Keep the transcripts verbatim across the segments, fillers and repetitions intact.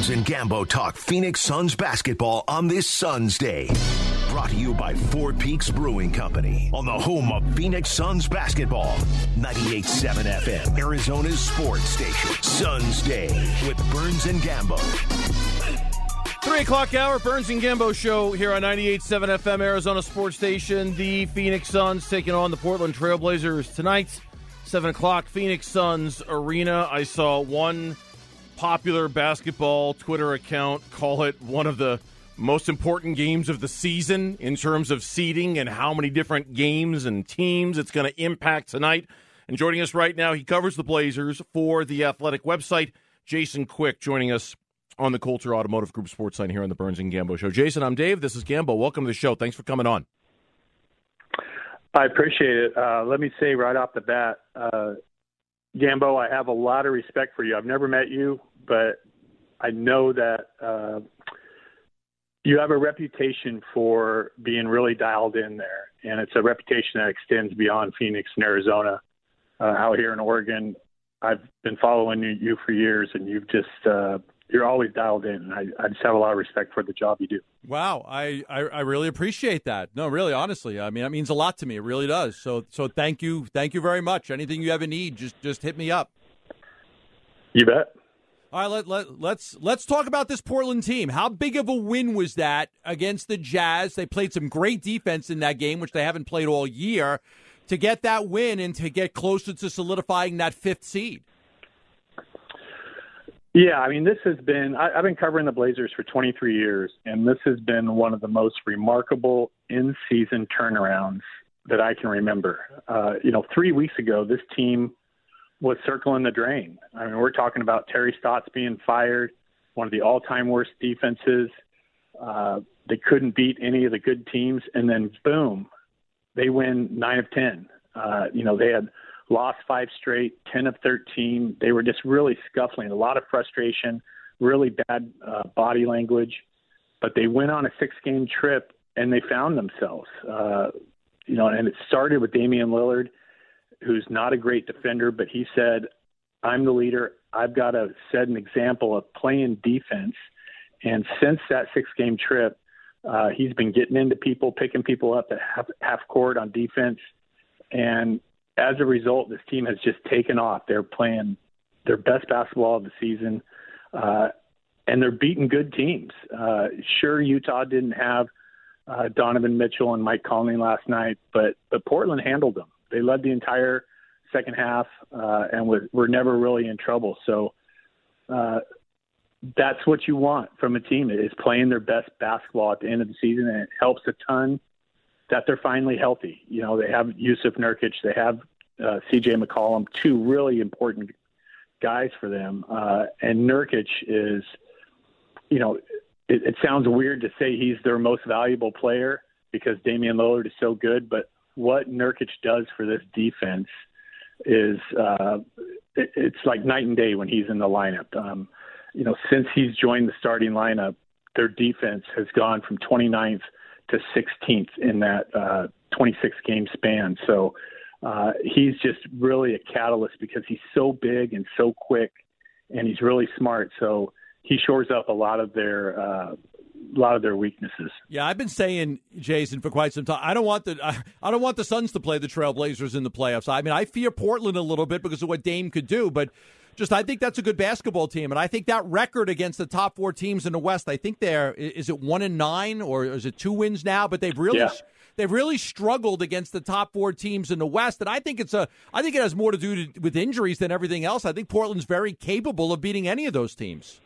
Burns and Gambo talk Phoenix Suns basketball on this Suns Day. Brought to you by Four Peaks Brewing Company on the home of Phoenix Suns basketball. ninety-eight point seven F M, Arizona's sports station. Suns Day with Burns and Gambo. Three o'clock hour, Burns and Gambo show here on ninety-eight point seven F M, Arizona sports station. The Phoenix Suns taking on the Portland Trailblazers tonight. Seven o'clock, Phoenix Suns Arena. I saw one popular basketball Twitter account call it one of the most important games of the season in terms of seeding and how many different games and teams it's going to impact tonight. And joining us right now, he covers the Blazers for the Athletic website. Jason Quick joining us on the Coulter Automotive Group Sports Line here on the Burns and Gambo Show. Jason, I'm Dave. This is Gambo. Welcome to the show. Thanks for coming on. I appreciate it. Uh, let me say right off the bat, uh, Gambo, I have a lot of respect for you. I've never met you, but I know that uh, you have a reputation for being really dialed in there, and it's a reputation that extends beyond Phoenix and Arizona. Uh, out here in Oregon, I've been following you for years, and you've just uh, you're always dialed in. And I, I just have a lot of respect for the job you do. Wow, I, I, I really appreciate that. No, really, honestly, I mean, that means a lot to me. It really does. So so thank you, thank you very much. Anything you ever need, just just hit me up. You bet. All right, let, let, let's let's talk about this Portland team. How big of a win was that against the Jazz? They played some great defense in that game, which they haven't played all year, to get that win and to get closer to solidifying that fifth seed. Yeah, I mean, this has been, I, I've been covering the Blazers for twenty-three years, and this has been one of the most remarkable in-season turnarounds that I can remember. Uh, you know, three weeks ago, this team was circling the drain. I mean, we're talking about Terry Stotts being fired, one of the all-time worst defenses. Uh, they couldn't beat any of the good teams, and then boom, they win nine of ten. Uh, you know, they had lost five straight, ten of thirteen. They were just really scuffling, a lot of frustration, really bad uh, body language. But they went on a six-game trip, and they found themselves. Uh, you know, and it started with Damian Lillard, who's not a great defender, but he said, I'm the leader. I've got to set an example of playing defense. And since that six-game trip, uh, he's been getting into people, picking people up at half, half court on defense. And as a result, this team has just taken off. They're playing their best basketball of the season, uh, and they're beating good teams. Uh, sure, Utah didn't have uh, Donovan Mitchell and Mike Conley last night, but, but Portland handled them. They led the entire second half uh, and were, were never really in trouble. So uh, that's what you want from a team, is playing their best basketball at the end of the season, and it helps a ton that they're finally healthy. You know, they have Yusuf Nurkic, they have uh, C J McCollum, two really important guys for them. Uh, and Nurkic is, you know, it, it sounds weird to say he's their most valuable player because Damian Lillard is so good, but what Nurkic does for this defense is uh, it, it's like night and day when he's in the lineup. Um, you know, since he's joined the starting lineup, their defense has gone from twenty-ninth to sixteenth in that uh, twenty-six game span. So uh, he's just really a catalyst because he's so big and so quick, and he's really smart. So he shores up a lot of their uh, a lot of their weaknesses. Yeah, I've been saying, Jason, for quite some time, I don't want the I, I don't want the Suns to play the Trailblazers in the playoffs. I mean, I fear Portland a little bit because of what Dame could do, but just I think that's a good basketball team, and I think that record against the top four teams in the West, I think they're is it one and nine or is it two wins now? But they've really yeah. they've really struggled against the top four teams in the West, and I think it's a I think it has more to do to, with injuries than everything else. I think Portland's very capable of beating any of those teams.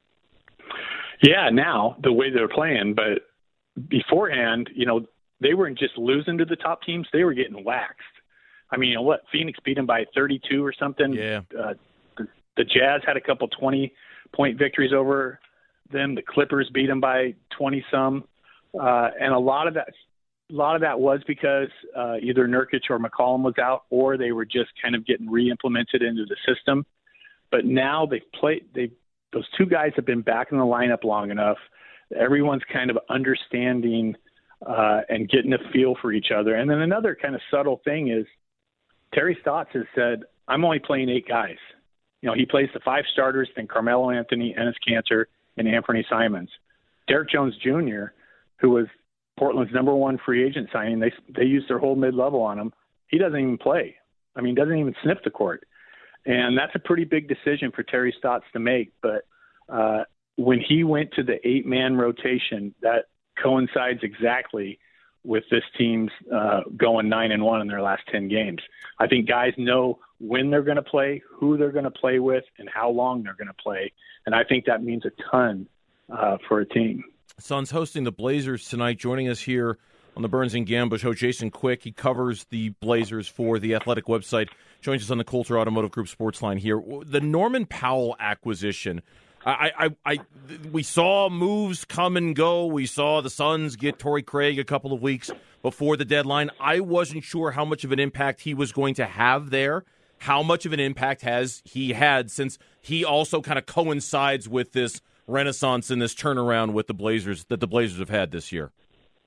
Yeah, now the way they're playing, but beforehand, you know, they weren't just losing to the top teams; they were getting waxed. I mean, you know what? Phoenix beat them by thirty-two or something. Yeah. Uh, the, the Jazz had a couple twenty-point victories over them. The Clippers beat them by twenty some, uh, and a lot of that, a lot of that was because uh, either Nurkic or McCollum was out, or they were just kind of getting re-implemented into the system. But now they've played. They those two guys have been back in the lineup long enough. Everyone's kind of understanding uh, and getting a feel for each other. And then another kind of subtle thing is Terry Stotts has said, I'm only playing eight guys. You know, he plays the five starters, then Carmelo Anthony, Enes Kanter, and Anthony Simons. Derek Jones Junior, who was Portland's number one free agent signing, they they used their whole mid-level on him. He doesn't even play. I mean, doesn't even sniff the court. And that's a pretty big decision for Terry Stotts to make. But uh, when he went to the eight-man rotation, that coincides exactly with this team's uh, going nine and one in their last ten games. I think guys know when they're going to play, who they're going to play with, and how long they're going to play. And I think that means a ton uh, for a team. Suns hosting the Blazers tonight. Joining us here on the Burns and Gambo Show, Jason Quick. He covers the Blazers for the Athletic website. Joins us on the Coulter Automotive Group Sports Line here. The Norman Powell acquisition. I, I, I, we saw moves come and go. We saw the Suns get Torrey Craig a couple of weeks before the deadline. I wasn't sure how much of an impact he was going to have there. How much of an impact has he had, since he also kind of coincides with this renaissance and this turnaround with the Blazers that the Blazers have had this year?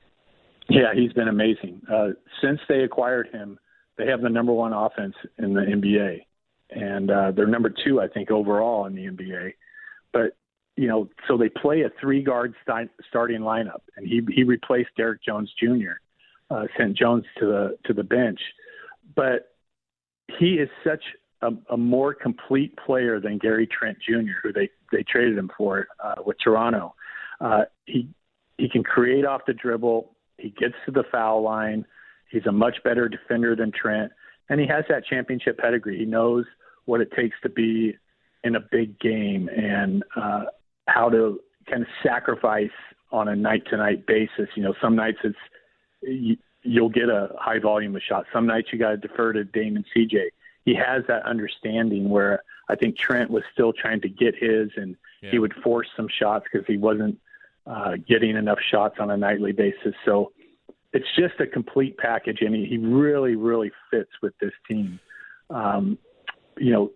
Yeah, he's been amazing. Uh, since they acquired him, they have the number one offense in the N B A. And uh, they're number two, I think, overall in the N B A. But, you know, so they play a three-guard st- starting lineup, and he he replaced Derek Jones Junior, uh, sent Jones to the to the bench. But he is such a, a more complete player than Gary Trent Junior, who they, they traded him for uh, with Toronto. Uh, he he can create off the dribble. He gets to the foul line. He's a much better defender than Trent, and he has that championship pedigree. He knows what it takes to be in a big game and uh, how to kind of sacrifice on a night-to-night basis. You know, some nights it's you, you'll get a high volume of shots. Some nights you got to defer to Dame and C J. He has that understanding where I think Trent was still trying to get his, and yeah. he would force some shots because he wasn't uh, getting enough shots on a nightly basis. So it's just a complete package, and he, he really, really fits with this team. Um, you know,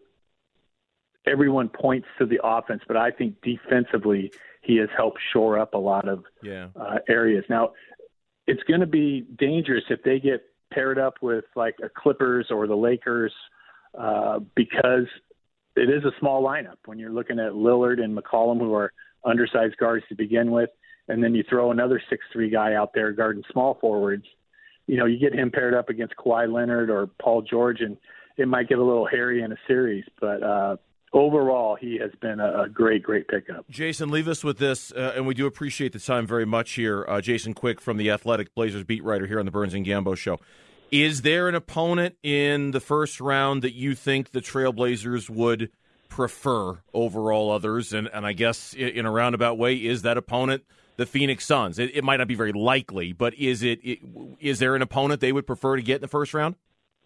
everyone points to the offense, but I think defensively he has helped shore up a lot of yeah. uh, areas. Now, it's going to be dangerous if they get paired up with like a Clippers or the Lakers uh, because it is a small lineup when you're looking at Lillard and McCollum, who are undersized guards to begin with, and then you throw another six three guy out there guarding small forwards. You know, you get him paired up against Kawhi Leonard or Paul George, and it might get a little hairy in a series, but uh, overall, he has been a great, great pickup. Jason, leave us with this, uh, and we do appreciate the time very much here. Uh, Jason Quick from the Athletic, Blazers beat writer here on the Burns and Gambo Show. Is there an opponent in the first round that you think the Trailblazers would prefer over all others? And, and I guess in a roundabout way, is that opponent the Phoenix Suns? It, it might not be very likely, but is it, it? Is there an opponent they would prefer to get in the first round?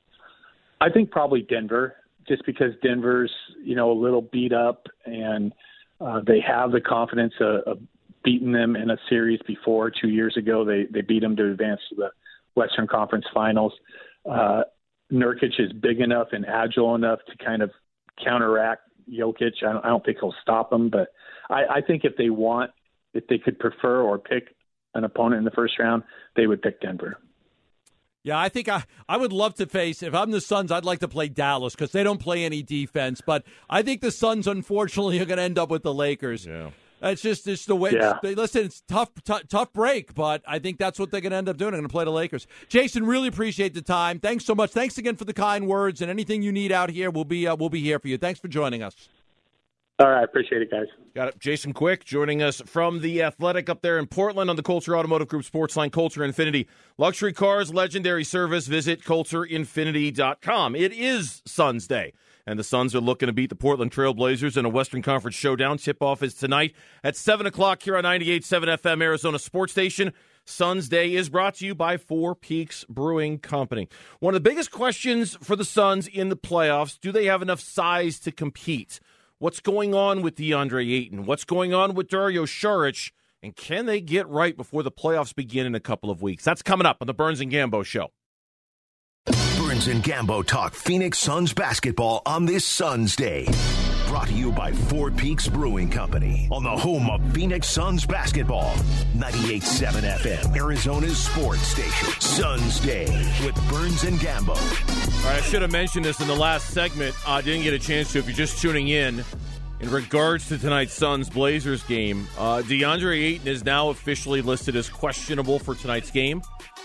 I think probably Denver. Just because Denver's, you know, a little beat up and uh, they have the confidence of, of beating them in a series before. Two years ago, they, they beat them to advance to the Western Conference Finals. Uh, Nurkic is big enough and agile enough to kind of counteract Jokic. I don't, I don't think he'll stop him, but I, I think if they want, if they could prefer or pick an opponent in the first round, they would pick Denver. Yeah, I think I, I would love to face, if I'm the Suns, I'd like to play Dallas because they don't play any defense. But I think the Suns, unfortunately, are going to end up with the Lakers. Yeah. It's just it's the way. Yeah. It's, listen, it's tough, t- tough break, but I think that's what they're going to end up doing. They're going to play the Lakers. Jason, really appreciate the time. Thanks so much. Thanks again for the kind words, and anything you need out here, we'll be uh, we'll be here for you. Thanks for joining us. All right, appreciate it, guys. Got it. Jason Quick joining us from the Athletic up there in Portland on the Coulter Automotive Group Sports Line. Coulter Infinity. Luxury cars, legendary service. Visit Coulter Infinity dot com. It is Suns Day, and the Suns are looking to beat the Portland Trailblazers in a Western Conference showdown. Tip-off is tonight at seven o'clock here on ninety-eight point seven F M, Arizona Sports Station. Suns Day is brought to you by Four Peaks Brewing Company. One of the biggest questions for the Suns in the playoffs, do they have enough size to compete? What's going on with DeAndre Ayton? What's going on with Dario Saric? And can they get right before the playoffs begin in a couple of weeks? That's coming up on the Burns and Gambo Show. Burns and Gambo talk Phoenix Suns basketball on this Suns Day. Brought to you by Four Peaks Brewing Company on the home of Phoenix Suns basketball. ninety-eight point seven F M, Arizona's sports station. Suns Day with Burns and Gambo. All right, I should have mentioned this in the last segment. I uh, didn't get a chance to. If you're just tuning in, In regards to tonight's Suns-Blazers game, uh, DeAndre Ayton is now officially listed as questionable for tonight's game.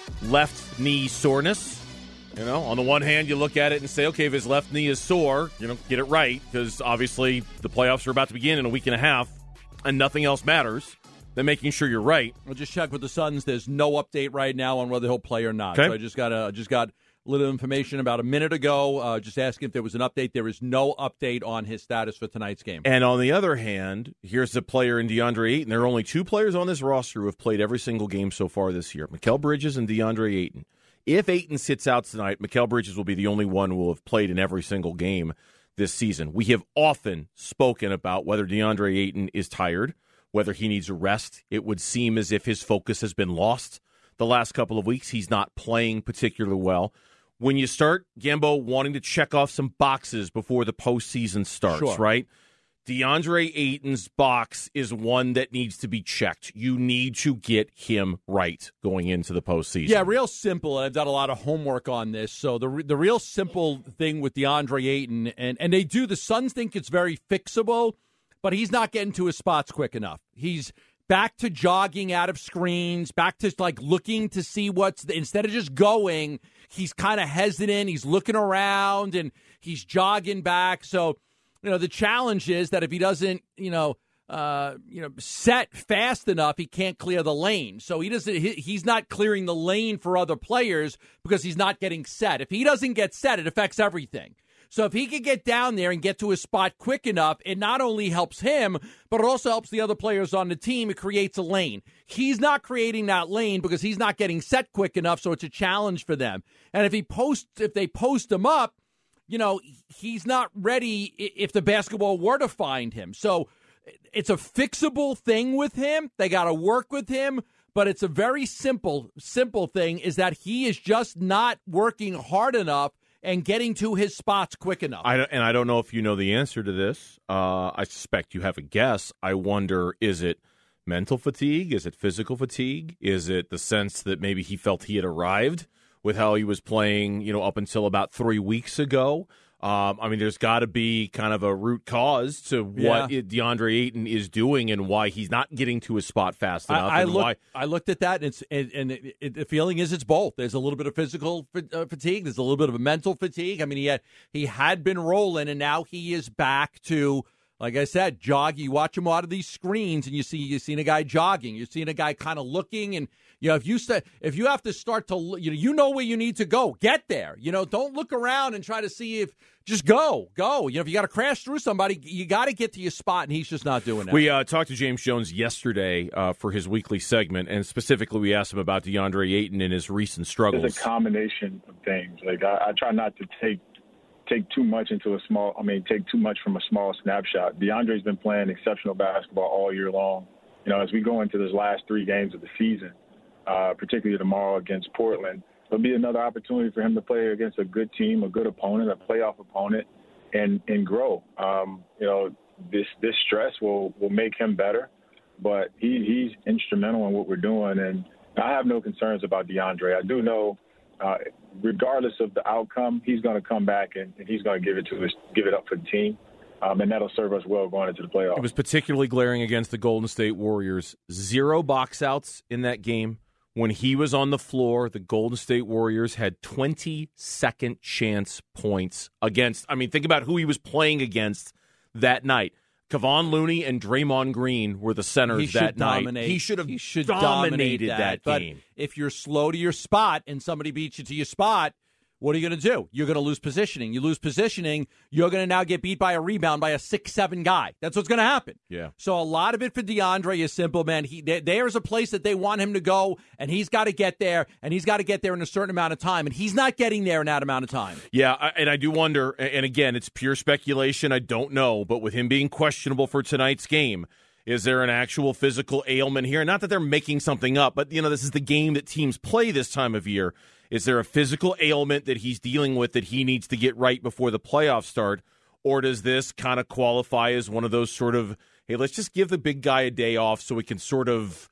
Left knee soreness. You know, on the one hand, you look at it and say, okay, if his left knee is sore, you know, get it right, because obviously the playoffs are about to begin in a week and a half, and nothing else matters than making sure you're right. I'll just check with the Suns. There's no update right now on whether he'll play or not. Okay. So I just got a, just got a little information about a minute ago, uh, just asking if there was an update. There is no update on his status for tonight's game. And on the other hand, here's the player in DeAndre Ayton. There are only two players on this roster who have played every single game so far this year, Mikal Bridges and DeAndre Ayton. If Ayton sits out tonight, Mikal Bridges will be the only one who will have played in every single game this season. We have often spoken about whether DeAndre Ayton is tired, whether he needs a rest. It would seem as if his focus has been lost the last couple of weeks. He's not playing particularly well. When you start, Gambo, wanting to check off some boxes before the postseason starts, Sure. right? DeAndre Ayton's box is one that needs to be checked. You need to get him right going into the postseason. Yeah, real simple. I've done a lot of homework on this. So the the real simple thing with DeAndre Ayton, and, and they do, the Suns think it's very fixable, but he's not getting to his spots quick enough. He's back to jogging out of screens, back to like looking to see what's, the, instead of just going, he's kind of hesitant. He's looking around and he's jogging back. So, you know, the challenge is that if he doesn't, you know, uh, you know, set fast enough, he can't clear the lane. So he doesn't. He, he's not clearing the lane for other players because he's not getting set. If he doesn't get set, it affects everything. So if he can get down there and get to his spot quick enough, it not only helps him, but it also helps the other players on the team. It creates a lane. He's not creating that lane because he's not getting set quick enough. So it's a challenge for them. And if he posts, if they post him up, you know, he's not ready if the basketball were to find him. So it's a fixable thing with him. They got to work with him, but it's a very simple, simple thing is that he is just not working hard enough and getting to his spots quick enough. I don't, and I don't know if you know the answer to this. Uh, I suspect you have a guess. I wonder, is it mental fatigue? Is it physical fatigue? Is it the sense that maybe he felt he had arrived with how he was playing, you know, up until about three weeks ago? Um, I mean, there's got to be kind of a root cause to what Yeah. it, DeAndre Ayton is doing and why he's not getting to his spot fast enough. I, I, and look, why. I looked at that, and, it's, and, and it, it, the feeling is it's both. There's a little bit of physical uh, fatigue. There's a little bit of a mental fatigue. I mean, he had he had been rolling, and now he is back to, like I said, jog. You watch him out of these screens, and you see you're seeing a guy jogging. You're seeing a guy kind of looking, and you know if you st- if you have to start to you know you know where you need to go, get there. You know, don't look around and try to see if. Just go, go. You know, if you got to crash through somebody, you got to get to your spot, and he's just not doing that. We uh, talked to James Jones yesterday uh, for his weekly segment, and specifically we asked him about DeAndre Ayton and his recent struggles. It's a combination of things. Like I, I try not to take take too much into a small. I mean, take too much from a small snapshot. DeAndre's been playing exceptional basketball all year long. You know, as we go into those last three games of the season, uh, particularly tomorrow against Portland. There'll be another opportunity for him to play against a good team, a good opponent, a playoff opponent, and and grow. Um, you know, this this stress will, will make him better, but he, he's instrumental in what we're doing, and I have no concerns about DeAndre. I do know, uh, regardless of the outcome, he's going to come back and, and he's going to give it to us, give it up for the team, um, and that'll serve us well going into the playoffs. It was particularly glaring against the Golden State Warriors. Zero box outs in that game. When he was on the floor, the Golden State Warriors had twenty second chance points against. I mean, think about who he was playing against that night. Kevon Looney and Draymond Green were the centers he that night. Dominate. He should have he should dominated dominate that, that game. But if you're slow to your spot and somebody beats you to your spot, what are you going to do? You're going to lose positioning. You lose positioning, you're going to now get beat by a rebound by a six seven guy. That's what's going to happen. Yeah. So a lot of it for DeAndre is simple, man. He there, There's a place that they want him to go, and he's got to get there, and he's got to get there in a certain amount of time, and he's not getting there in that amount of time. Yeah, and I do wonder, and again, it's pure speculation. I don't know, but with him being questionable for tonight's game, is there an actual physical ailment here? Not that they're making something up, but, you know, this is the game that teams play this time of year. Is there a physical ailment that he's dealing with that he needs to get right before the playoffs start? Or does this kind of qualify as one of those sort of, hey, let's just give the big guy a day off so we can sort of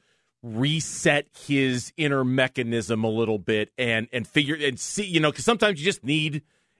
reset his inner mechanism a little bit and, and figure and see, you know, because sometimes you just need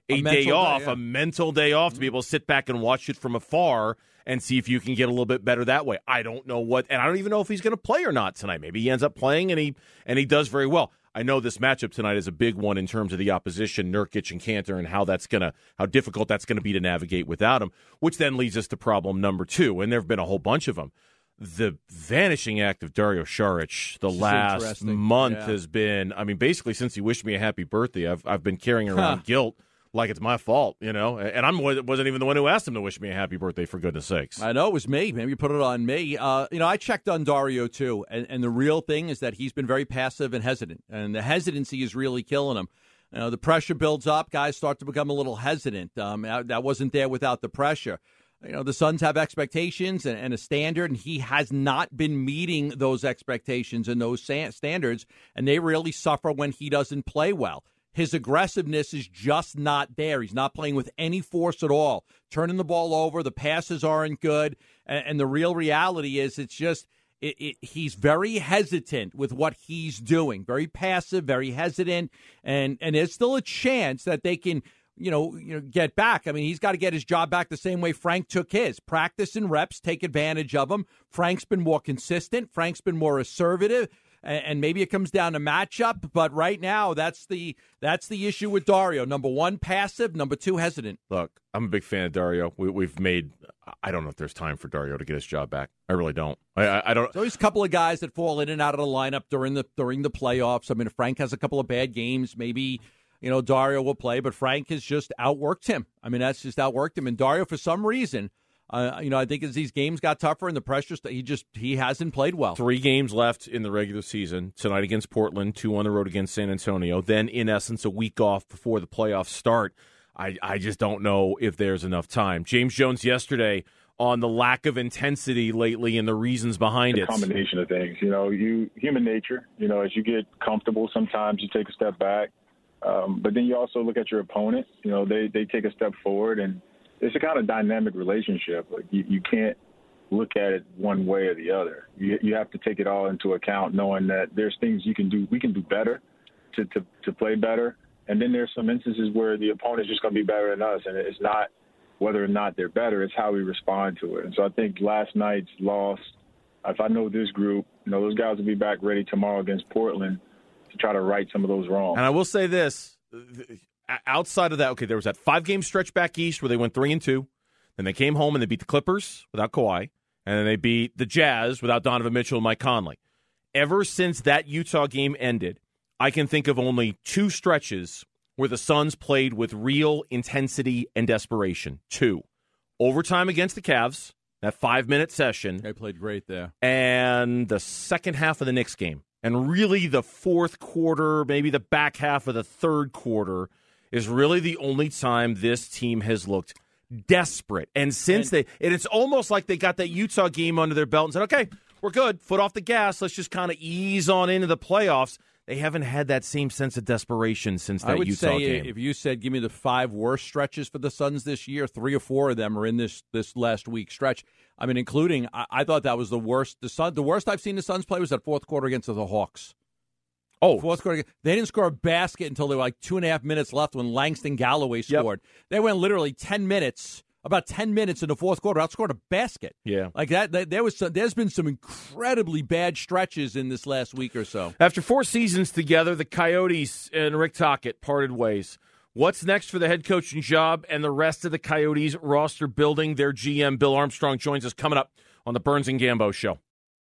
a, A day off, day, yeah. a mental day off, to be able to sit back and watch it from afar and see if you can get a little bit better that way. I don't know what, and I don't even know if he's going to play or not tonight. Maybe he ends up playing and he and he does very well. I know this matchup tonight is a big one in terms of the opposition, Nurkic and Kanter, and how that's gonna, how difficult that's going to be to navigate without him. Which then leads us to problem number two, and there have been a whole bunch of them. The vanishing act of Dario Saric the last month yeah. has been, I mean, basically since he wished me a happy birthday, I've I've been carrying around huh. guilt like it's my fault, you know. And I wasn't even the one who asked him to wish me a happy birthday, for goodness sakes. I know it was me. Maybe you put it on me. Uh, you know, I checked on Dario too, and, and the real thing is that he's been very passive and hesitant, and the hesitancy is really killing him. You know, the pressure builds up. Guys start to become a little hesitant. Um, that wasn't there without the pressure. You know, the Suns have expectations and, and a standard, and he has not been meeting those expectations and those standards, and they really suffer when he doesn't play well. His aggressiveness is just not there. He's not playing with any force at all. Turning the ball over, the passes aren't good, and, and the real reality is it's just it, it, he's very hesitant with what he's doing. Very passive, very hesitant, and and there's still a chance that they can, you know, you know, get back. I mean, he's got to get his job back the same way Frank took his. Practice and reps, take advantage of him. Frank's been more consistent. Frank's been more assertive. And maybe it comes down to matchup, but right now that's the that's the issue with Dario. Number one, passive. Number two, hesitant. Look, I'm a big fan of Dario. We, we've made. I don't know if there's time for Dario to get his job back. I really don't. I, I, I don't. There's always a couple of guys that fall in and out of the lineup during the during the playoffs. I mean, if Frank has a couple of bad games, maybe you know Dario will play. But Frank has just outworked him. I mean, that's just outworked him. And Dario, for some reason. Uh, you know, I think as these games got tougher and the pressure, he just he hasn't played well. Three games left in the regular season. Tonight against Portland, two on the road against San Antonio. Then, in essence, a week off before the playoffs start. I, I just don't know if there's enough time. James Jones yesterday on the lack of intensity lately and the reasons behind it. A combination of things. You know, you human nature. You know, as you get comfortable, sometimes you take a step back. Um, but then you also look at your opponent. You know, they, they take a step forward, and it's a kind of dynamic relationship. Like you, you can't look at it one way or the other. You, you have to take it all into account, knowing that there's things you can do. We can do better to, to, to play better. And then there's some instances where the opponent's just going to be better than us. And it's not whether or not they're better, it's how we respond to it. And so I think last night's loss, if I know this group, you know, those guys will be back ready tomorrow against Portland to try to right some of those wrongs. And I will say this. Outside of that, okay, there was that five-game stretch back east where they went three and two. Then they came home and they beat the Clippers without Kawhi, and then they beat the Jazz without Donovan Mitchell and Mike Conley. Ever since that Utah game ended, I can think of only two stretches where the Suns played with real intensity and desperation. Two, overtime against the Cavs, that five-minute session. They played great there. And the second half of the Knicks game, and really the fourth quarter, maybe the back half of the third quarter, is really the only time this team has looked desperate. And since and, they, and it's almost like they got that Utah game under their belt and said, okay, we're good, foot off the gas, let's just kind of ease on into the playoffs. They haven't had that same sense of desperation since that I would Utah say game. If you said, give me the five worst stretches for the Suns this year, three or four of them are in this this last week stretch. I mean, including, I, I thought that was the worst. The Sun, the worst I've seen the Suns play was that fourth quarter against the Hawks. Oh, fourth quarter. They didn't score a basket until there were like two and a half minutes left when Langston Galloway scored. Yep. They went literally ten minutes, about ten minutes in the fourth quarter, outscored a basket. Yeah, like that. that there was some, there's been some incredibly bad stretches in this last week or so. After four seasons together, the Coyotes and Rick Tocchet parted ways. What's next for the head coaching job and the rest of the Coyotes roster building? Their G M Bill Armstrong joins us coming up on the Burns and Gambo Show.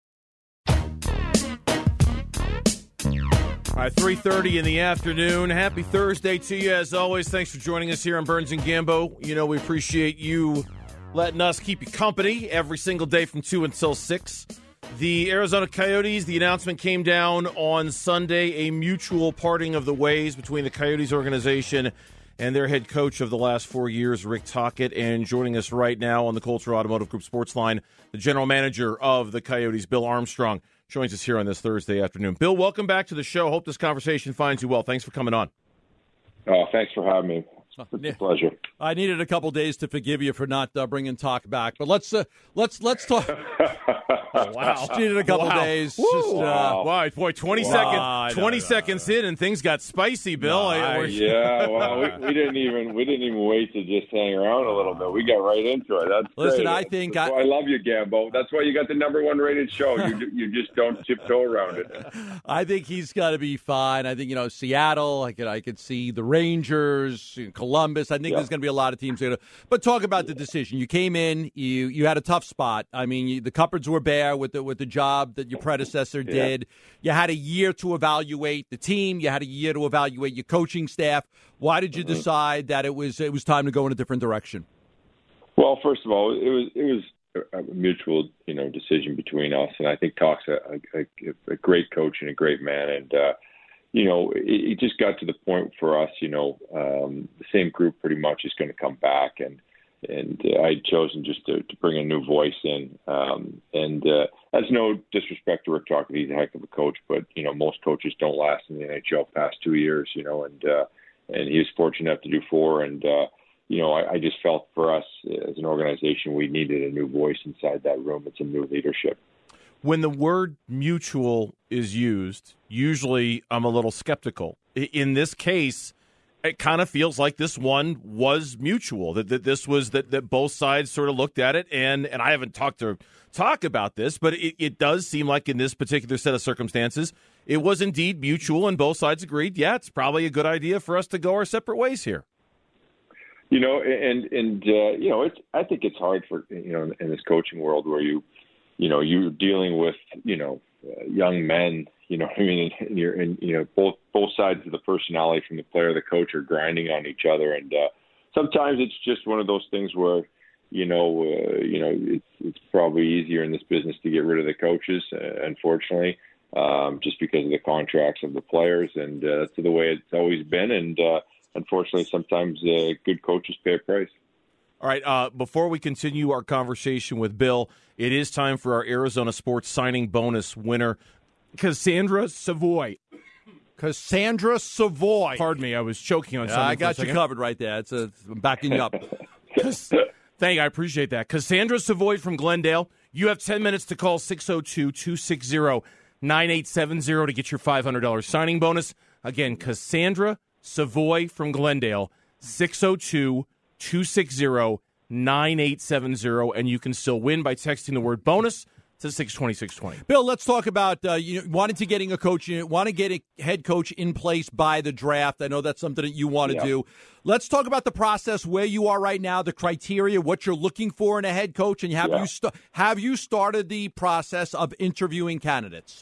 All right, three thirty in the afternoon. Happy Thursday to you, as always. Thanks for joining us here on Burns and Gambo. You know, we appreciate you letting us keep you company every single day from two until six. The Arizona Coyotes, the announcement came down on Sunday, a mutual parting of the ways between the Coyotes organization and their head coach of the last four years, Rick Tocchet. And joining us right now on the Coulter Automotive Group Sports Line, the general manager of the Coyotes, Bill Armstrong, joins us here on this Thursday afternoon. Bill, welcome back to the show. Hope this conversation finds you well. Thanks for coming on. Oh, thanks for having me. It's It's a pleasure. I needed a couple days to forgive you for not uh, bringing talk back, but let's uh, let's let's talk. Oh, wow, needed a couple wow. days. Woo. Just, uh, wow. wow, boy, twenty Wow. seconds, twenty no, no, seconds no, no. in, and things got spicy, Bill. No, I, I, yeah, well, we, we didn't even we didn't even wait to just hang around a little bit. We got right into it. That's listen. great. I think That's I, why I love you, Gambo. That's why you got the number one rated show. You you just don't tiptoe around it. I think he's got to be fine. I think you know Seattle. I could I could see the Rangers, Columbus. I think yeah. there's going to be a lot of teams. Gonna, but talk about the decision. You came in. You you had a tough spot. I mean, you, the cupboards were bare with the with the job that your predecessor yeah. did. You had a year to evaluate the team. You had a year to evaluate your coaching staff. Why did you mm-hmm. decide that it was it was time to go in a different direction? Well, first of all, it was it was a mutual, you know, decision between us, and I think Talk's a, a, a great coach and a great man, and uh, you know, it, it just got to the point for us, you know, um, the same group pretty much is going to come back, and and uh, I'd chosen just to, to bring a new voice in, um, and uh, that's no disrespect to Rick Talk, he's a heck of a coach, but you know, most coaches don't last in the N H L past two years, you know, and uh, and he was fortunate enough to do four, and uh, you know, I, I just felt for us as an organization, we needed a new voice inside that room. It's a new leadership. When the word mutual is used, usually I'm a little skeptical. In this case, it kind of feels like this one was mutual, that, that this was that, that both sides sort of looked at it. And, and I haven't talked to talk about this, but it, it does seem like in this particular set of circumstances, it was indeed mutual and both sides agreed, yeah, it's probably a good idea for us to go our separate ways here. You know, and and uh, you know, it's. I think it's hard for you know in this coaching world where you, you know, you're dealing with you know uh, young men. You know, I mean, and you're and you know both both sides of the personality from the player, the coach are grinding on each other, and uh, sometimes it's just one of those things where, you know, uh, you know, it's it's probably easier in this business to get rid of the coaches, uh, unfortunately, um, just because of the contracts of the players, and uh, that's the way it's always been, and. Uh, Unfortunately, sometimes uh, good coaches pay a price. All right, uh, before we continue our conversation with Bill, it is time for our Arizona Sports signing bonus winner, Cassandra Savoy. Cassandra Savoy. Pardon me, I was choking on yeah, something. I got you covered right there. It's a, I'm backing you up. Thank you, I appreciate that. Cassandra Savoy from Glendale. You have ten minutes to call six oh two, two six zero, nine eight seven zero to get your five hundred dollars signing bonus. Again, Cassandra Savoy from Glendale, six oh two, two six zero, nine eight seven zero, and you can still win by texting the word bonus to six twenty, six twenty. Bill, let's talk about uh, you know, wanting to getting a coach, you want to get a head coach in place by the draft. I know that's something that you want to yeah. do. Let's talk about the process, where you are right now, the criteria, what you're looking for in a head coach, and have yeah. you st- have you started the process of interviewing candidates?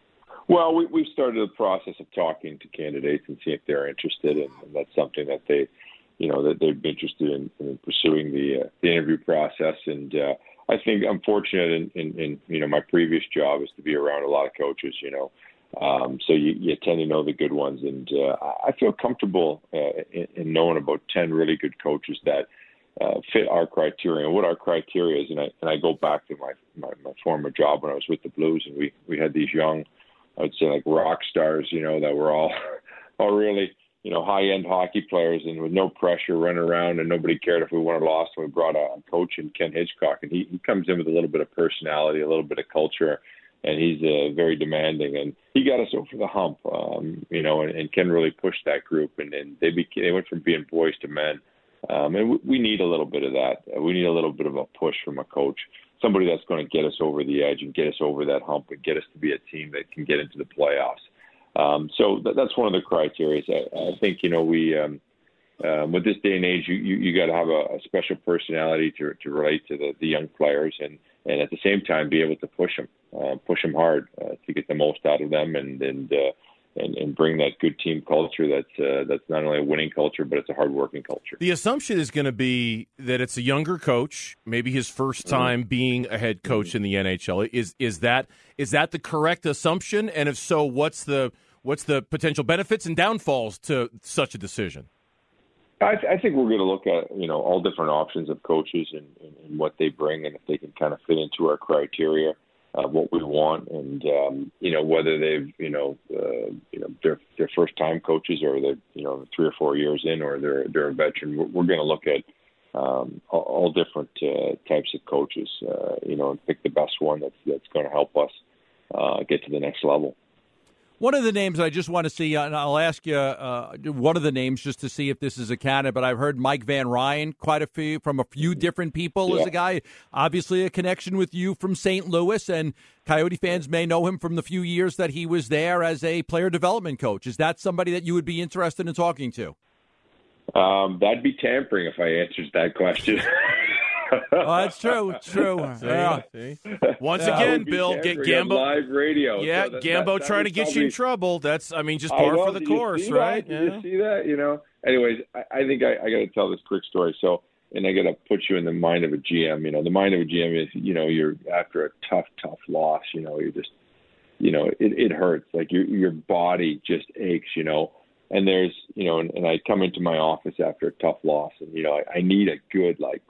Well, we, we've started the process of talking to candidates and seeing if they're interested, and, and that's something that they, you know, that they'd be interested in, in pursuing the, uh, the interview process. And uh, I think I'm fortunate in, in, in, you know, my previous job is to be around a lot of coaches, you know, um, so you, you tend to know the good ones. And uh, I feel comfortable uh, in, in knowing about ten really good coaches that uh, fit our criteria and what our criteria is. And I, and I go back to my, my, my former job when I was with the Blues, and we, we had these young, I would say like rock stars, you know, that were all, all really, you know, high-end hockey players, and with no pressure, running around, and nobody cared if we won or lost. And we brought a, a coach in Ken Hitchcock, and he, he comes in with a little bit of personality, a little bit of culture, and he's uh, very demanding. And he got us over the hump, um, you know, and, and Ken really pushed that group, and, and they became, they went from being boys to men. Um, and we, we need a little bit of that. We need a little bit of a push from a coach. Somebody that's going to get us over the edge and get us over that hump and get us to be a team that can get into the playoffs. Um, so that, that's one of the criteria. I, I think, you know, we, um, um, with this day and age, you, you, you got to have a, a special personality to, to relate to the, the young players, and, and at the same time be able to push them, uh, push them hard uh, to get the most out of them, and, and, uh, And, and bring that good team culture that's uh, that's not only a winning culture, but it's a hard-working culture. The assumption is going to be that it's a younger coach, maybe his first time mm-hmm. being a head coach mm-hmm. in the N H L. Is is that is that the correct assumption? And if so, what's the what's the potential benefits and downfalls to such a decision? I, th- I think we're going to look at you know all different options of coaches and, and, and what they bring, and if they can kind of fit into our criteria. uh, what we want, and um, you know whether they've you know uh, you know they're they're first time coaches or they're you know three or four years in or they're they're a veteran. We're, we're going to look at um, all, all different uh, types of coaches, uh, you know, and pick the best one that's that's going to help us uh, get to the next level. One of the names I just want to see, and I'll ask you uh, one of the names just to see if this is a candidate, but I've heard Mike Van Ryn quite a few from a few different people yeah. as a guy, obviously a connection with you from Saint Louis, and Coyote fans may know him from the few years that he was there as a player development coach. Is that somebody that you would be interested in talking to? Um, that'd be tampering if I answered that question. Oh, that's true. It's true. See, yeah. see. Once again, Bill, get Gambo live radio. Yeah, so that, Gambo that, that trying to get probably, you in trouble. That's, I mean, just par know, for the did course, you right? Did yeah. you see that? You know. Anyways, I, I think I, I got to tell this quick story. So, and I got to put you in the mind of a G M. You know, the mind of a G M is, you know, you're after a tough, tough loss. You know, you're just, you know, it, it hurts. Like your your body just aches. You know. And there's, you know, and, and I come into my office after a tough loss, and you know, I, I need a good like.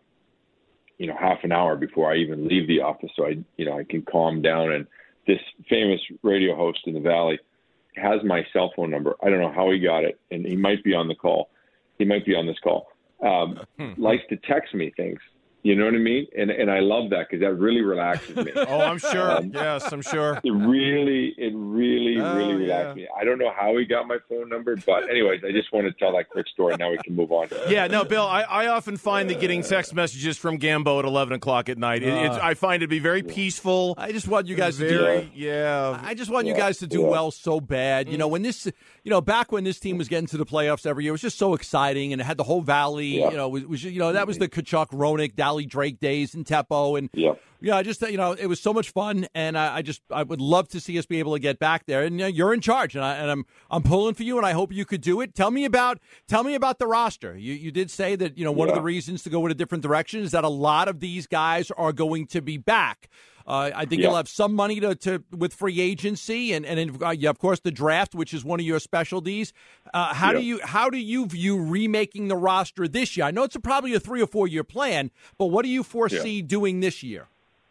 you know, half an hour before I even leave the office so I, you know, I can calm down. And this famous radio host in the Valley has my cell phone number. I don't know how he got it, and he might be on the call. He might be on this call. Um, likes to text me things. You know what I mean? And and I love that because that really relaxes me. Oh, I'm sure. Um, yes, I'm sure. It really, it really, Oh, really relaxed yeah. me. I don't know how he got my phone number, but anyways, I just want to tell that quick story. Now we can move on. Yeah, no, Bill, I, I often find that getting text messages from Gambo at eleven o'clock at night, it, it's, I find it to be very peaceful. I just want you guys to do very, yeah. I just want you Yeah, guys to do yeah. well so bad. You know, when this, you know, back when this team was getting to the playoffs every year, it was just so exciting, and it had the whole Valley. Yeah. You know, it was, was you know that was the Kachuk, Roenick, Dally Drake days in Teppo, and Yeah. yeah, I just you know it was so much fun, and I, I just I would love to see us be able to get back there. And you know, you're in charge, and, I, and I'm I'm pulling for you, and I hope you could do it. Tell me about tell me about the roster. You you did say that you know one Yeah. of the reasons to go in a different direction is that a lot of these guys are going to be back. Uh, I think Yeah. you'll have some money to, to with free agency, and and uh, yeah, of course the draft, which is one of your specialties. Uh, how Yeah. do you how do you view remaking the roster this year? I know it's a, probably a three or four year plan, but what do you foresee doing this year?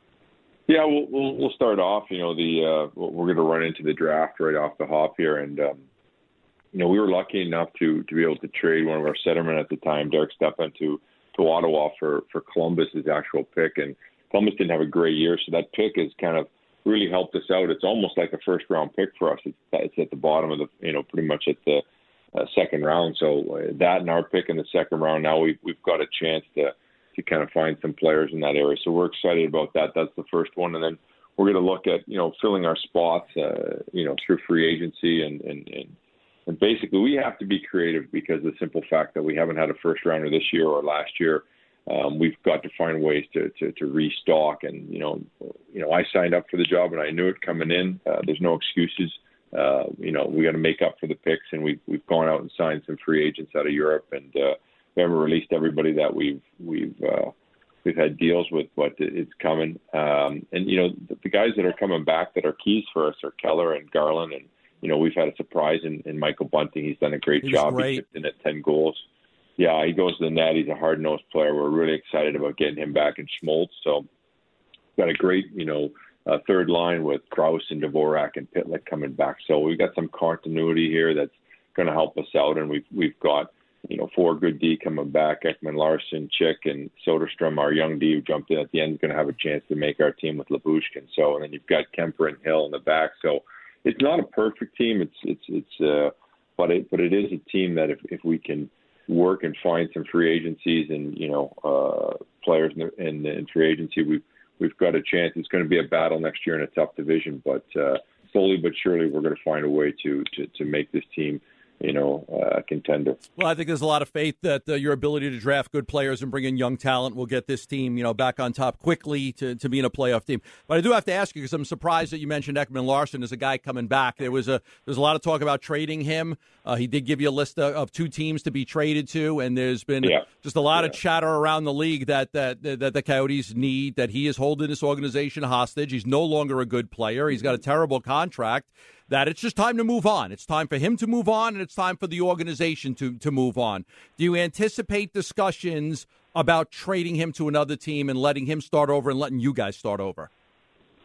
Yeah, we'll, we'll we'll start off. You know, the uh, we're going to run into the draft right off the hop here, and um, you know, we were lucky enough to to be able to trade one of our centermen at the time, Derek Stepan, to to Ottawa for for Columbus's actual pick, and Columbus didn't have a great year, so that pick has kind of really helped us out. It's almost like a first round pick for us. It's, it's at the bottom of the, you know, pretty much at the uh, second round. So uh, that and our pick in the second round, now we've we've got a chance to. to kind of find some players in that area. So we're excited about that. That's the first one. And then we're going to look at, you know, filling our spots, uh, you know, through free agency. And, and, and, and basically we have to be creative because of the simple fact that we haven't had a first rounder this year or last year. Um, we've got to find ways to, to, to restock. And, you know, you know, I signed up for the job and I knew it coming in. Uh, there's no excuses. Uh, you know, we got to make up for the picks, and we've, we've gone out and signed some free agents out of Europe, and, uh, we haven't released everybody that we've we've uh, we've had deals with, but it's coming. Um, and you know, the, the guys that are coming back that are keys for us are Keller and Garland, and you know, we've had a surprise in, in Michael Bunting. He's done a great He was job. great. He's chipped in at ten goals. Yeah, he goes to the net. He's a hard nosed player. We're really excited about getting him back in Schmaltz. So, got a great you know uh, third line with Krause and Dvorak and Pitlick coming back. So we've got some continuity here that's going to help us out, and we've we've got. You know, four good D coming back, Ekman Larson, Chick, and Soderstrom, our young D who jumped in at the end, is going to have a chance to make our team with Labushkin. So, and then you've got Kemper and Hill in the back. So, it's not a perfect team. It's it's it's, uh, but it but it is a team that if if we can work and find some free agencies and you know uh, players in, the, in in free agency, we've we've got a chance. It's going to be a battle next year in a tough division, but uh, slowly but surely we're going to find a way to to to make this team. You know, uh, contender. Well, I think there's a lot of faith that uh, your ability to draft good players and bring in young talent will get this team, you know, back on top quickly to, to be in a playoff team. But I do have to ask you because I'm surprised that you mentioned Ekman Larson as a guy coming back. There was a there's a lot of talk about trading him. Uh, he did give you a list of, of two teams to be traded to, and there's been yeah. just a lot yeah. of chatter around the league that that that the Coyotes need, that he is holding this organization hostage. He's no longer a good player. He's got a terrible contract. That it's just time to move on. It's time for him to move on, and it's time for the organization to, to move on. Do you anticipate discussions about trading him to another team and letting him start over and letting you guys start over?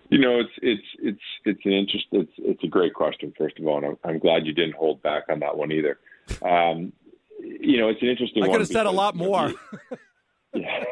You know, it's it's it's it's an interest. It's it's a great question. First of all, and I'm, I'm glad you didn't hold back on that one either. Um, you know, it's an interesting. I one could have said a lot more. Yeah.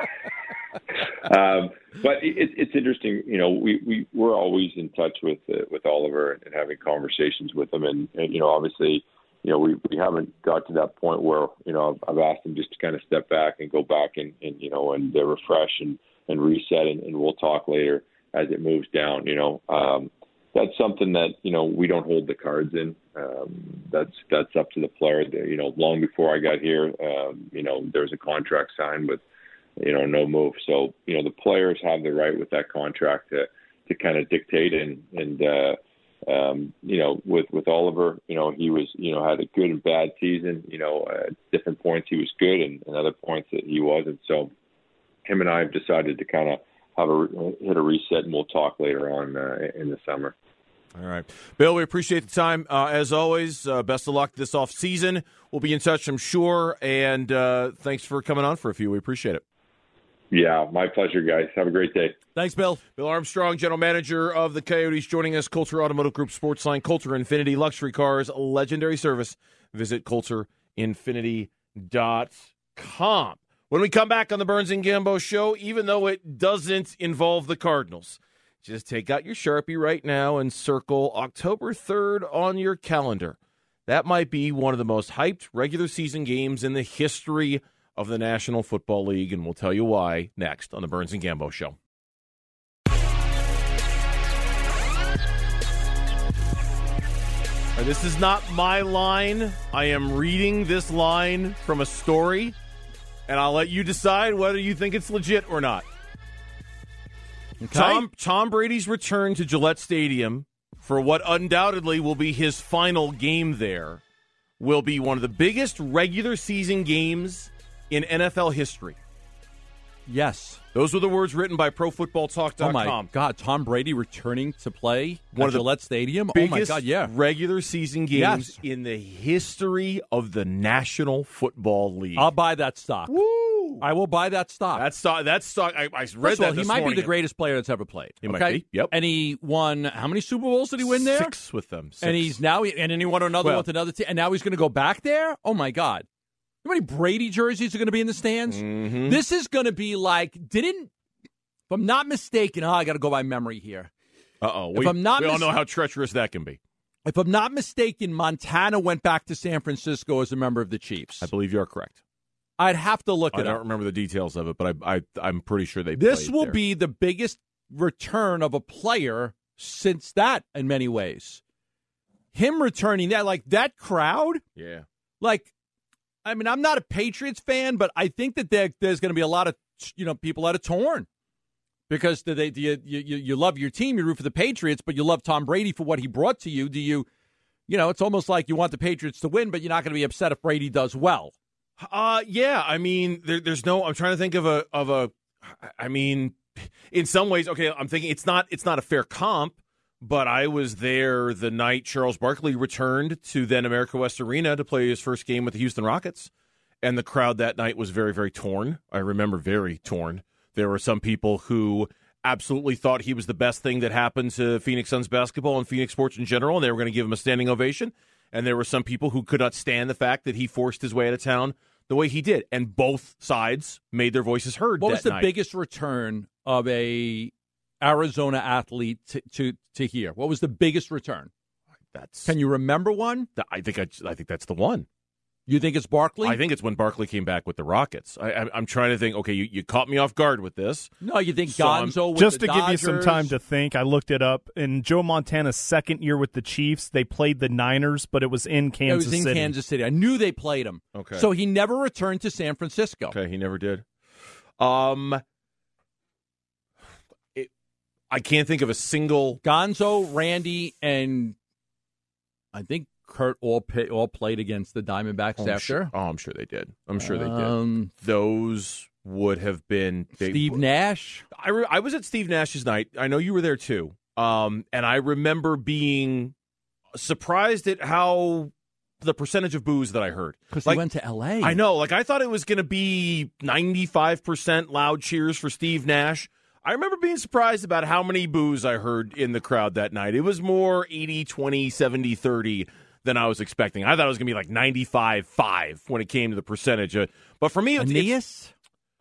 um, but it, it's interesting. You know, we we we're always in touch with uh, with Oliver and having conversations with him, and, and you know, obviously, you know, we we haven't got to that point where you know I've, I've asked him just to kind of step back and go back and, and you know and uh, refresh and, and reset, and, and we'll talk later as it moves down. You know, um, that's something that you know we don't hold the cards in. Um, that's that's up to the player. You know, long before I got here, um, you know, there was a contract signed with, you know, no move. So, you know, the players have the right with that contract to, to kind of dictate. And, and uh, um, you know, with, with Oliver, you know, he was, you know, had a good and bad season. You know, at different points he was good and, and other points that he wasn't. So him and I have decided to kind of have a, hit a reset, and we'll talk later on uh, in the summer. All right. Bill, we appreciate the time. Uh, as always, uh, best of luck this off season. We'll be in touch, I'm sure. And uh, thanks for coming on for a few. We appreciate it. Yeah, my pleasure, guys. Have a great day. Thanks, Bill. Bill Armstrong, general manager of the Coyotes, joining us. Coulter Automotive Group Sportsline, Coulter Infinity, luxury cars, legendary service. Visit Coulter Infinity dot com. When we come back on the Burns and Gambo show, even though it doesn't involve the Cardinals, just take out your Sharpie right now and circle October third on your calendar. That might be one of the most hyped regular season games in the history of the National Football League, and we'll tell you why next on the Burns and Gambo show. Right, this is not my line. I am reading this line from a story, and I'll let you decide whether you think it's legit or not. Okay. Tom Tom Brady's return to Gillette Stadium for what undoubtedly will be his final game there will be one of the biggest regular season games in N F L history. Yes. Those were the words written by Pro Football Talk dot com. Oh, my God. Tom Brady returning to play one at of the Gillette Stadium? Biggest oh, my God, yeah. regular season games yes. in the history of the National Football League. I'll buy that stock. Woo! I will buy that stock. That stock. That stock. I, I read First that. Of all, this he might morning. be the greatest player that's ever played. He okay? might be. Yep. And he won how many Super Bowls did he win there? Six with them. Six. And he's now and then he won another well, one with another team. And now he's going to go back there. Oh my God! How many Brady jerseys are going to be in the stands? Mm-hmm. This is going to be like didn't. If I'm not mistaken, oh, I got to go by memory here. Uh oh. If we, I'm not we mis- all know how treacherous that can be. If I'm not mistaken, Montana went back to San Francisco as a member of the Chiefs. I believe you're correct. I'd have to look I it up. I don't remember the details of it, but I, I, I'm pretty sure they This played will there. be the biggest return of a player since that, in many ways. Him returning that, like that crowd. Yeah. Like, I mean, I'm not a Patriots fan, but I think that there, there's going to be a lot of, you know, people that are torn. Because do they, do you, you you love your team, you root for the Patriots, but you love Tom Brady for what he brought to you. Do you, you know, it's almost like you want the Patriots to win, but you're not going to be upset if Brady does well. Uh, yeah. I mean, there, there's no. I'm trying to think of a of a. I mean, in some ways, okay. I'm thinking it's not it's not a fair comp, but I was there the night Charles Barkley returned to then America West Arena to play his first game with the Houston Rockets, and the crowd that night was very very torn. I remember very torn. There were some people who absolutely thought he was the best thing that happened to Phoenix Suns basketball and Phoenix sports in general, and they were going to give him a standing ovation. And there were some people who could not stand the fact that he forced his way out of town the way he did. And both sides made their voices heard What that was the night. biggest return of a Arizona athlete to, to, to here? What was the biggest return? That's. Can you remember one? I think I, I think that's the one. You think it's Barkley? I think it's when Barkley came back with the Rockets. I, I, I'm trying to think, okay, you, you caught me off guard with this. No, you think So Gonzo with Just the to give you some Dodgers? time to think, I looked it up. In Joe Montana's second year with the Chiefs, they played the Niners, but it was in Kansas It was in City. Kansas City. I knew they played him. Okay. So he never returned to San Francisco. Okay, he never did. Um, it, I can't think of a single. Gonzo, Randy, and I think Kurt all pay, all played against the Diamondbacks Oh, I'm after. sure, oh, I'm sure they did. I'm sure they did. Um, Those would have been they, Steve Nash. I re- I was at Steve Nash's night. I know you were there too. Um, and I remember being surprised at how the percentage of boos that I heard. Because like, he went to L A. I know. Like I thought it was going to be ninety-five percent loud cheers for Steve Nash. I remember being surprised about how many boos I heard in the crowd that night. It was more eighty twenty, seventy thirty than I was expecting. I thought it was going to be like ninety-five five when it came to the percentage. Uh, but for me, Aeneas?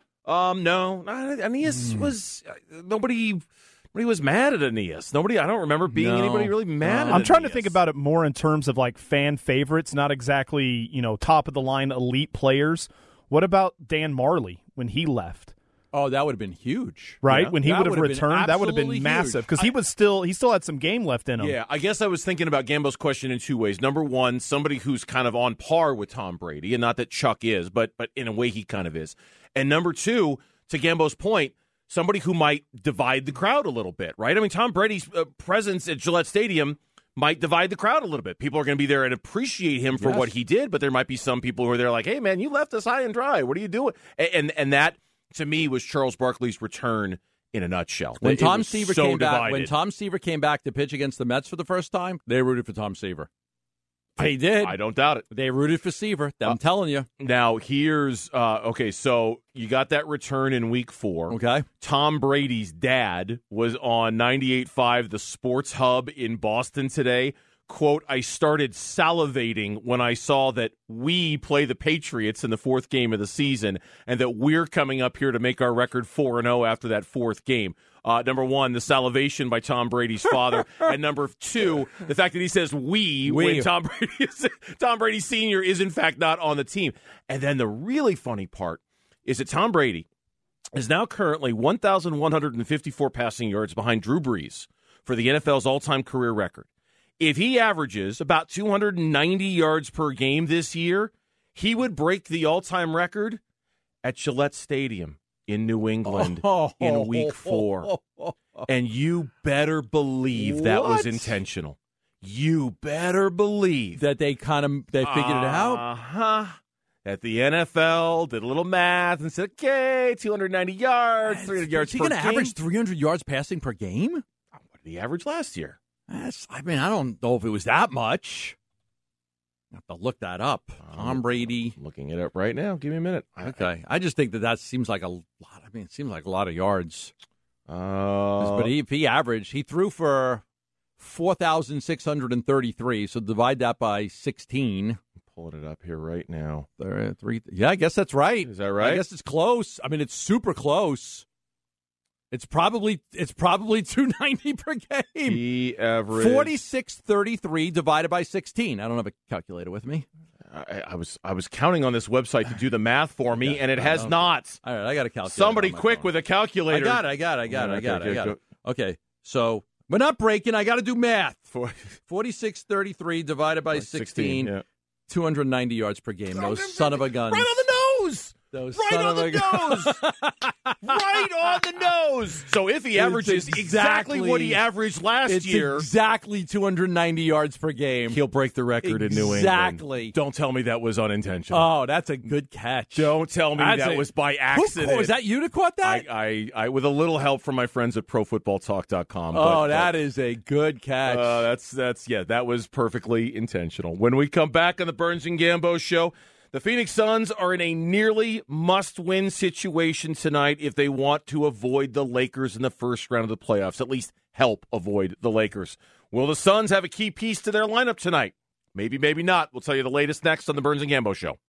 Um, no. Aeneas mm. was uh, nobody. Nobody was mad at Aeneas. Nobody. I don't remember being no. anybody really mad. No. at I'm trying Aeneas. to think about it more in terms of like fan favorites, not exactly you know top of the line elite players. What about Dan Marley when he left? Oh, that would have been huge. Right? Yeah. When he that would have would returned, that would have been massive because he was still he still had some game left in him. Yeah, I guess I was thinking about Gambo's question in two ways. Number one, somebody who's kind of on par with Tom Brady, and not that Chuck is, but but in a way he kind of is. And number two, to Gambo's point, somebody who might divide the crowd a little bit, right? I mean, Tom Brady's uh, presence at Gillette Stadium might divide the crowd a little bit. People are going to be there and appreciate him for yes. what he did, but there might be some people who are there like, hey, man, you left us high and dry. What are you doing? And and, and that, to me, was Charles Barkley's return in a nutshell. When it Tom Seaver so came divided. back, when Tom Seaver came back to pitch against the Mets for the first time, they rooted for Tom Seaver. They did. I don't doubt it. They rooted for Seaver. I'm uh, telling you. Now, here's, uh, okay, so you got that return in week four. Okay. Tom Brady's dad was on ninety-eight point five, the Sports Hub in Boston today. Quote, I started salivating when I saw that we play the Patriots in the fourth game of the season and that we're coming up here to make our record four and oh after that fourth game. Uh, number one, the salivation by Tom Brady's father. And number two, the fact that he says we, we. when Tom Brady, is, Tom Brady Senior is in fact not on the team. And then the really funny part is that Tom Brady is now currently one thousand one hundred fifty-four passing yards behind Drew Brees for the N F L's all-time career record. If he averages about two hundred ninety yards per game this year, he would break the all-time record at Gillette Stadium in New England oh, in week four. And you better believe what? that was intentional. You better believe that they kind of they figured uh, it out. Uh-huh. That the N F L did a little math and said, okay, two hundred ninety yards, three hundred yards per game. Is he going to average three hundred yards passing per game? What did he average last year? That's, I mean, I don't know if it was that much. I have to look that up. Tom Brady. I'm looking it up right now. Give me a minute. Okay. I just think that that seems like a lot. I mean, it seems like a lot of yards. Uh, but he, if he averaged, he threw for four thousand six hundred thirty-three. So divide that by sixteen. I'm pulling it up here right now. There, three, yeah, I guess that's right. Is that right? I guess it's close. I mean, it's super close. It's probably it's probably two ninety per game. He averaged forty-six thirty-three divided by sixteen. I don't have a calculator with me. I, I was I was counting on this website to do the math for me, yeah, and it has not. All right, I got a calculator. Somebody quick phone. with a calculator. I got it. I got it. I got it. I got okay, it. I got go, it. Okay, so we're not breaking. I got to do math. forty-six thirty-three divided by sixteen. sixteen yeah. two hundred ninety yards per game. Those son of a guns. Right on the nose. Those right on the nose. Right on the nose. So if he averages exactly, exactly what he averaged last it's year. Exactly two hundred ninety yards per game. He'll break the record exactly. in New England. Exactly. Don't tell me that was unintentional. Oh, that's a good catch. Don't tell me that's that a, was by accident. Who, was that you that caught that? I, I, I, with a little help from my friends at pro football talk dot com. Oh, but, that but, is a good catch. Uh, that's, that's, yeah, that was perfectly intentional. When we come back on the Burns and Gambo show, the Phoenix Suns are in a nearly must-win situation tonight if they want to avoid the Lakers in the first round of the playoffs, at least help avoid the Lakers. Will the Suns have a key piece to their lineup tonight? Maybe, maybe not. We'll tell you the latest next on the Burns and Gambo show.